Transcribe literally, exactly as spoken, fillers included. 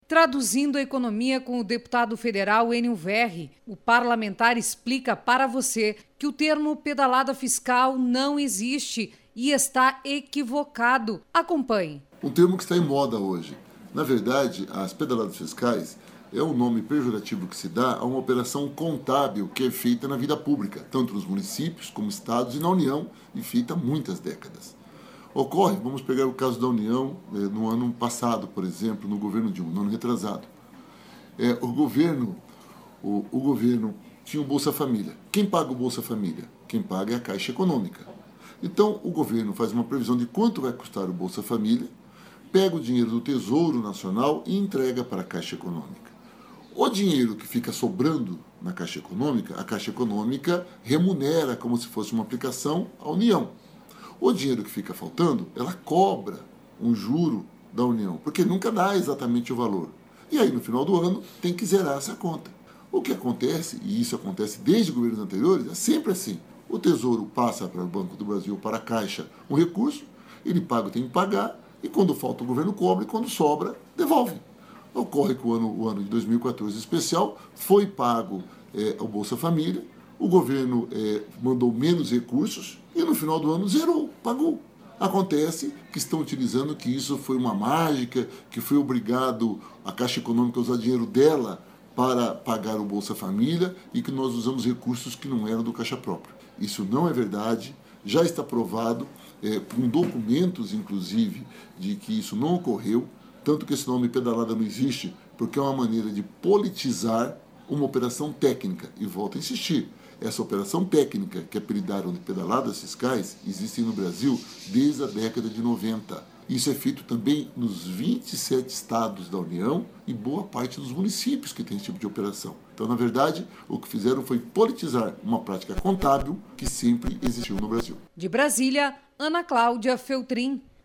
Traduzindo a economia com o deputado federal Enio Verri, o parlamentar explica para você que o termo pedalada fiscal não existe e está equivocado. Acompanhe. Um termo que está em moda hoje. Na verdade, as pedaladas fiscais é um nome pejorativo que se dá a uma operação contábil que é feita na vida pública, tanto nos municípios como estados e na União, e feita há muitas décadas. Ocorre, vamos pegar o caso da União, eh, no ano passado, por exemplo, no governo Dilma, no ano retrasado. É, o, governo, o, o governo tinha o Bolsa Família. Quem paga o Bolsa Família? Quem paga é a Caixa Econômica. Então, o governo faz uma previsão de quanto vai custar o Bolsa Família, pega o dinheiro do Tesouro Nacional e entrega para a Caixa Econômica. O dinheiro que fica sobrando na Caixa Econômica, a Caixa Econômica remunera como se fosse uma aplicação à União. O dinheiro que fica faltando, ela cobra um juro da União, porque nunca dá exatamente o valor. E aí, no final do ano, tem que zerar essa conta. O que acontece, e isso acontece desde governos anteriores, é sempre assim. O Tesouro passa para o Banco do Brasil, para a Caixa, um recurso, ele paga, tem que pagar, e quando falta o governo cobra, e quando sobra, devolve. Ocorre que o ano, o ano de dois mil e quatorze especial foi pago é, o Bolsa Família, o governo é, mandou menos recursos e no final do ano zerou, pagou. Acontece que estão utilizando que isso foi uma mágica, que foi obrigado a Caixa Econômica a usar dinheiro dela para pagar o Bolsa Família e que nós usamos recursos que não eram do Caixa Próprio. Isso não é verdade, já está provado, é, com documentos, inclusive, de que isso não ocorreu, tanto que esse nome pedalada não existe, porque é uma maneira de politizar uma operação técnica. E volto a insistir, essa operação técnica, que apelidaram de pedaladas fiscais, existe no Brasil desde a década de noventa. Isso é feito também nos vinte e sete estados da União e boa parte dos municípios que tem esse tipo de operação. Então, na verdade, o que fizeram foi politizar uma prática contábil que sempre existiu no Brasil. De Brasília, Ana Cláudia Feltrin.